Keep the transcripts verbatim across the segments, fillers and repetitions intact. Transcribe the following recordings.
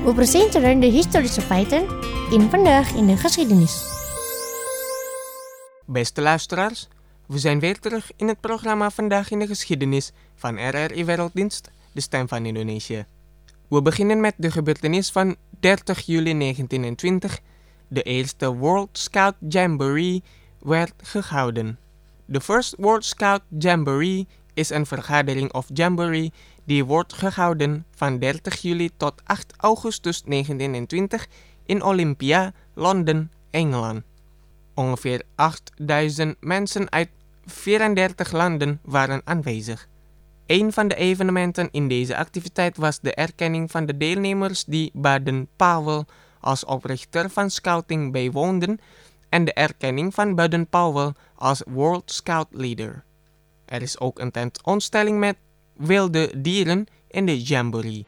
We presenteren de historische feiten in Vandaag in de Geschiedenis. Beste luisteraars, we zijn weer terug in het programma Vandaag in de Geschiedenis van R R I Werelddienst, de stem van Indonesië. We beginnen met de gebeurtenis van dertig juli negentien twintig. De eerste World Scout Jamboree werd gehouden. De First World Scout Jamboree is een vergadering of jamboree die wordt gehouden van dertig juli tot acht augustus negentien twintig in Olympia, Londen, Engeland. Ongeveer achtduizend mensen uit vierendertig landen waren aanwezig. Een van de evenementen in deze activiteit was de erkenning van de deelnemers die Baden-Powell als oprichter van Scouting bijwoonden en de erkenning van Baden-Powell als World Scout Leader. Er is ook een tentoonstelling met wilde dieren in de jamboree.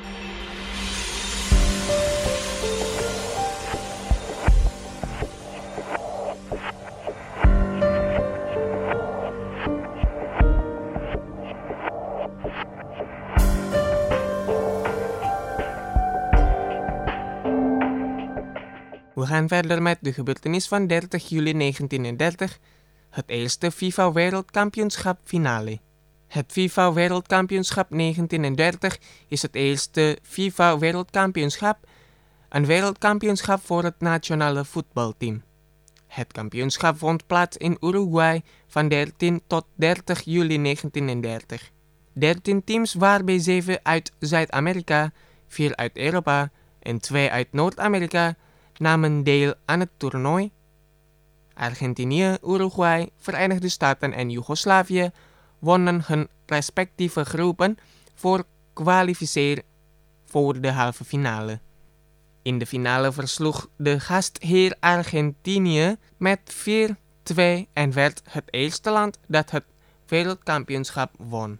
We gaan verder met de gebeurtenis van dertig juli negentien dertig, het eerste FIFA Wereldkampioenschap finale. Het FIFA Wereldkampioenschap negentien dertig is het eerste FIFA Wereldkampioenschap, een wereldkampioenschap voor het nationale voetbalteam. Het kampioenschap vond plaats in Uruguay van dertien tot dertig juli negentien dertig. dertien teams waarbij zeven uit Zuid-Amerika, vier uit Europa en twee uit Noord-Amerika namen deel aan het toernooi. Argentinië, Uruguay, Verenigde Staten en Joegoslavië wonnen hun respectieve groepen voor kwalificeer voor de halve finale. In de finale versloeg de gastheer Argentinië met vier twee en werd het eerste land dat het wereldkampioenschap won.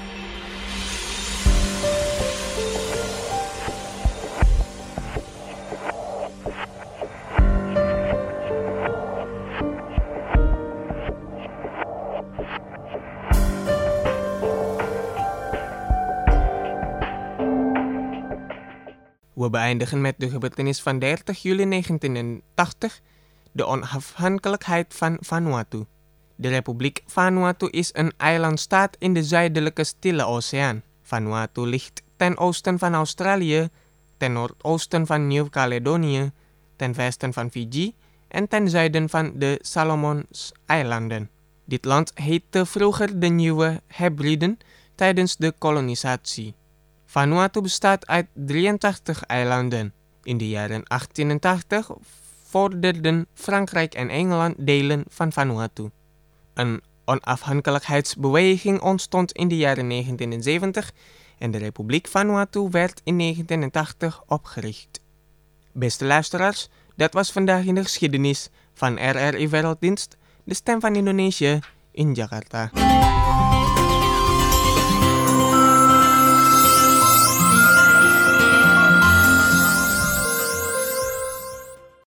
We beëindigen met de gebeurtenis van dertig juli negentien tachtig, de onafhankelijkheid van Vanuatu. De Republiek Vanuatu is een eilandstaat in de zuidelijke Stille Oceaan. Vanuatu ligt ten oosten van Australië, ten noordoosten van Nieuw-Caledonië, ten westen van Fiji en ten zuiden van de Salomonseilanden. Dit land heette vroeger de Nieuwe Hebriden tijdens de kolonisatie. Vanuatu bestaat uit drieëntachtig eilanden. In de jaren achttienentachtig vorderden Frankrijk en Engeland delen van Vanuatu. Een onafhankelijkheidsbeweging ontstond in de jaren negentien zeventig en de Republiek Vanuatu werd in negentien tachtig opgericht. Beste luisteraars, dat was Vandaag in de Geschiedenis van R R I Werelddienst, de stem van Indonesië in Jakarta.